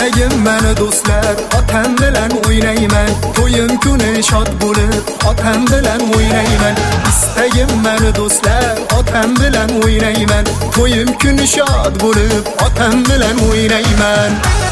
istagim meni do'stlar, otam bilan o'ynayman. To'yim kuni shod bo'lib, otam bilan o'ynayman. Istagim meni do'stlar, otam bilan o'ynayman. To'yim kuni shod bo'lib, otam bilan o'ynayman.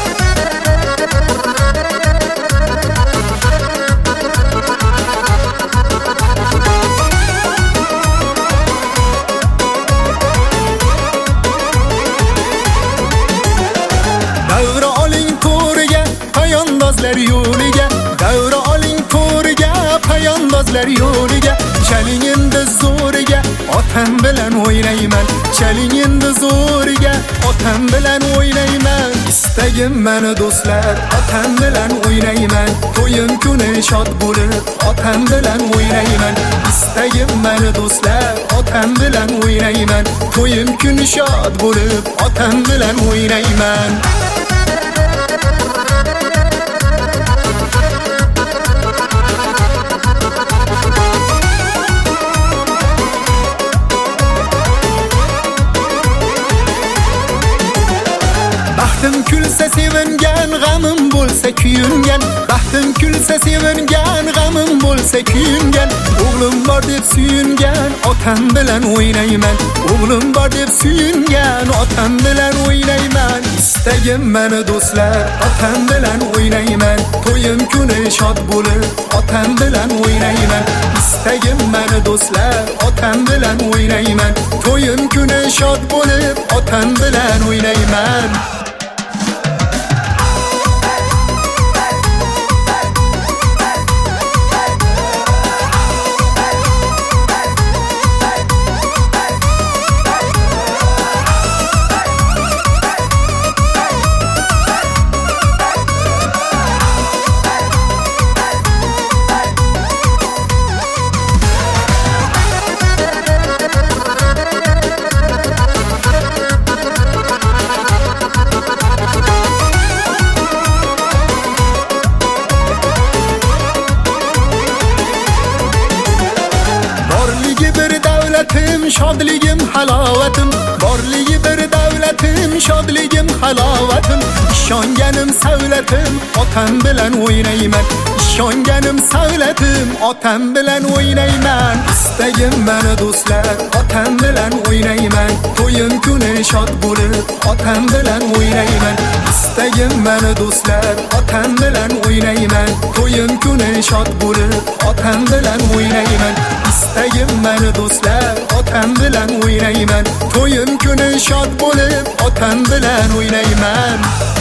Davra oling to'riga, payondozlar yo'liga. Davra oling to'riga, payondozlar yo'liga. Chaling endi zo'riga, otam bilan o'ynayman. Chaling endi zo'riga, otam bilan o'ynayman. Istagim meni do'stlar, otam bilan o'ynayman. To'yim kuni shod bo'lib, otam bilan o'ynayman. Istagim meni do'stlar, otam bilan o'ynayman. To'yim kuni shod bo'lib, otam bilan o'ynayman. Baxtim kulsa sevingan, g'amim bo'lsa kuyungan. Baxtim kulsa sevingan, g'amim bo'lsa kuyungan. O'g'lim bor deb suyungan, otam bilan o'ynayman. O'g'lim bor deb suyungan, otam bilan o'ynayman. Istagim meni do'stlar, otam bilan o'ynayman. To'yim kuni shod bo'lib, otam bilan o'ynayman. Istagim meni do'stlar, otam bilan o'ynayman. To'yim kuni shod bo'lib, otam bilan o'ynayman. Shodligim halovatim, borligi bir davlatim, shodligim halovatim. Ishonganim savlatim, otam bilan o'ynayman. Ishonganim savlatim, otam bilan o'ynayman. Istagim meni do'stlar, otam bilan o'ynayman. To'yim kuni shod bo'lib, otam bilan o'ynayman. Istagim meni do'stlar, otam bilan o'ynayman. To'yim kuni shod bo'lib, otam bilan o'ynayman. Istagim meni do'stlar, otam bilan o'ynayman. To'yim kuni shod bo'lib, otam bilan o'ynayman.